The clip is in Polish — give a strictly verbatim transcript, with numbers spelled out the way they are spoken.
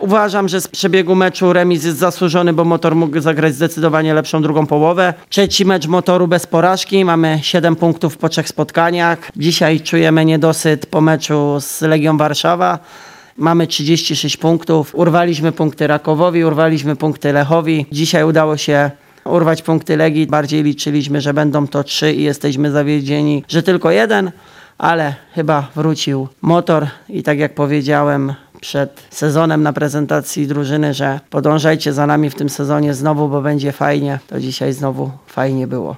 uważam, że z przebiegu meczu remis jest zasłużony, bo Motor mógł zagrać zdecydowanie lepszą drugą połowę. Trzeci mecz Motoru bez porażki, mamy siedem punktów po trzech spotkaniach. Dzisiaj czujemy niedosyt po meczu z Legią Warszawa. Mamy trzydzieści sześć punktów, urwaliśmy punkty Rakowowi, urwaliśmy punkty Lechowi. Dzisiaj udało się urwać punkty Legii. Bardziej liczyliśmy, że będą to trzy i jesteśmy zawiedzieni, że tylko jeden, ale chyba wrócił Motor i tak jak powiedziałem przed sezonem na prezentacji drużyny, że podążajcie za nami w tym sezonie znowu, bo będzie fajnie, to dzisiaj znowu fajnie było.